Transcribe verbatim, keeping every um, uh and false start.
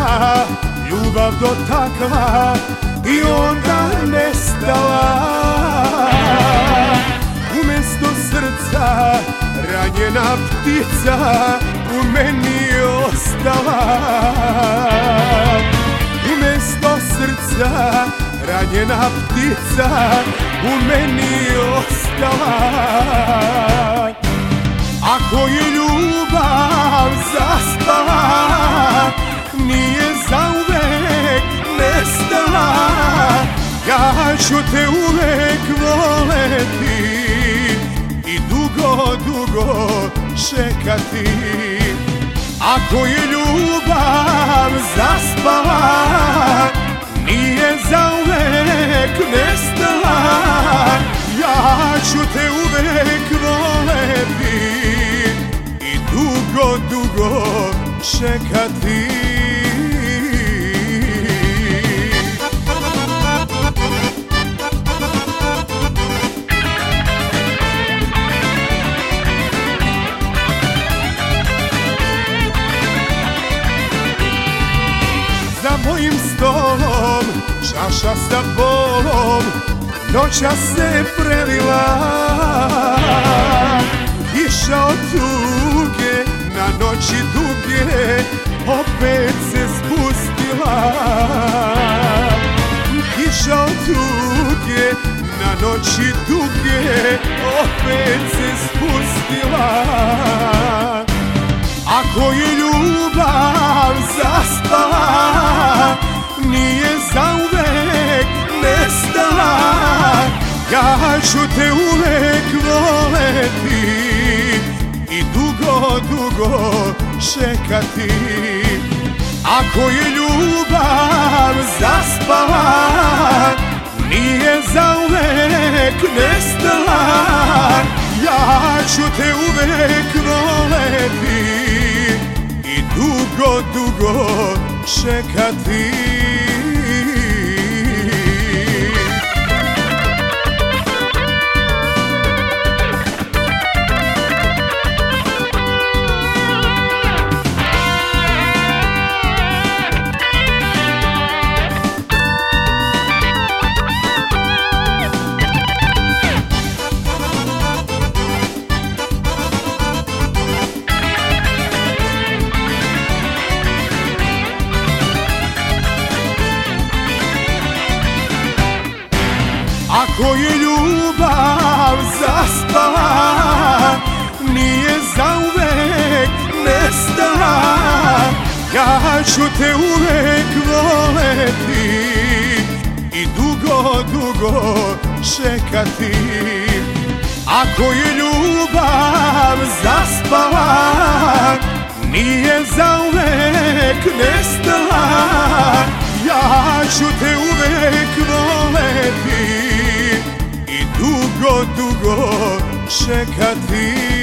ljubav dotakla i onda nestala. Umjesto srca ranjena ptica u meni ostala. Umjesto srca ranjena ptica u meni ostala. Ako je ljubav zaspala, nije zauvek nestala. Ja ću te uvek voleti i dugo, dugo čekati. Ako je ljubav zaspala, nije zauvek nestala. Ja ću te uvek voleti i dugo, dugo čekati. Za mojim stolom čaša sa bolom noća se prelila. Kiša od tuge na noći duge opet se spustila. Kiša od tuge na noći duge opet se spustila. Ako je ljubav zaspala, nije zauvek nestala. Ja ću te uvek voleti i dugo, dugo čekati. Ako je ljubav zaspala, nije zauvek nestala. Ja ću te uvek voleti i dugo, dugo čekati. Ako je ljubav zaspala, nije zauvek nestala. Ja ću te uvek voleti i dugo, dugo čekati. Ako je ljubav zaspala, nije zauvek nestala. Ja ću te uvek voleti i dugo, dugo čekati.